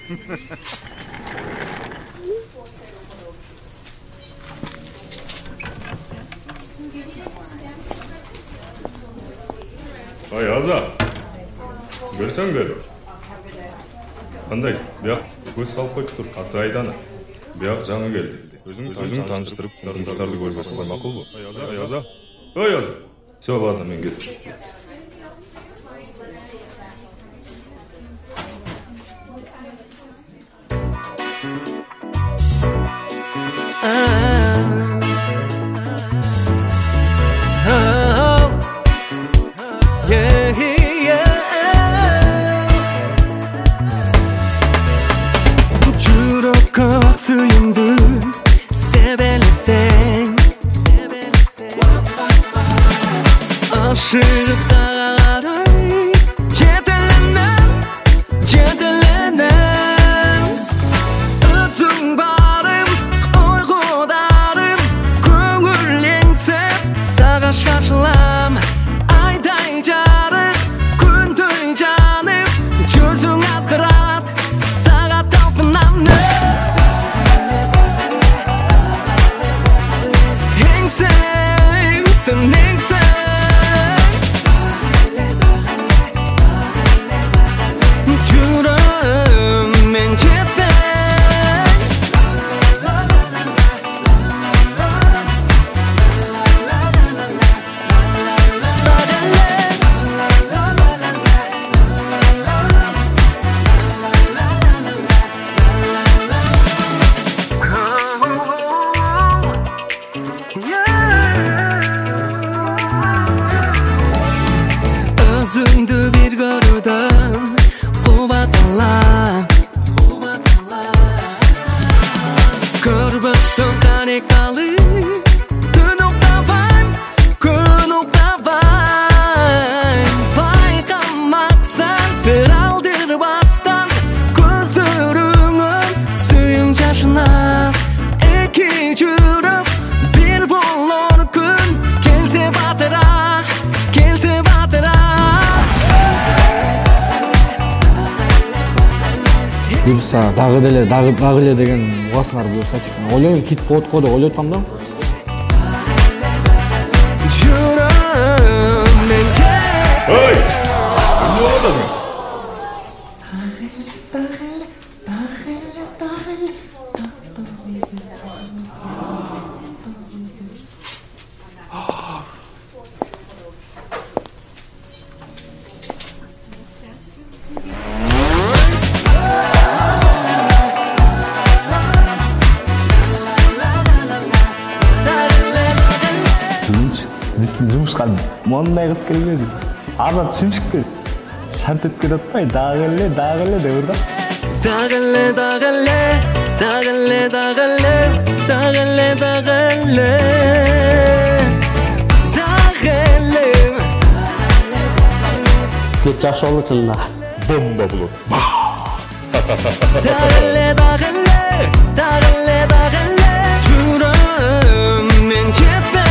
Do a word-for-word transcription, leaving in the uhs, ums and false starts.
Ay Aza, görsen gör. Qanday? Buyaq көз салып қойып тұр, аты Айдана. Бuyaq жаңы келді. Өзің таныстырып, жұмыстарды көрсетіп қоймақ мақұл бу. Ай Аза. Ой Аза. Все, ладно, мен кеттім. Suyumdur sevelesen aşırıp sağarım cedelenen cedelenen özün barım uygudarım köngüllensep sağa şaşılam ayday jarık күндөй жанып жүзүң азгырат сага талпынамын Özündü bir görüden kuvat Allah Körbüsün kanikalı Dönükta var, könükta var Baykamaksan sıraldır bastan Gözlerinin suyun yaşına İki çürüp bir bulur gün Gelse batıra, gelse batıra Бұйырса, дағы деле, дағы деле деген уғасыңар бұйырса, ойлаймын, кит болады ғой деп ойлап тұрмын да. Ой! Не оладың? Біздің жұмысқа мұндай қыз келмеді. Азат шүмшікті шарт еткен отпай, дағылы, дағылы деп ұрды. Дағылы, дағылы, дағылы, дағылы, дағылы, дағылы, дағылы. Клип жақсы олды чылына. Бомба бұлы. Дағылы, дағылы, дағылы, дағылы, жүрім мен жетпен.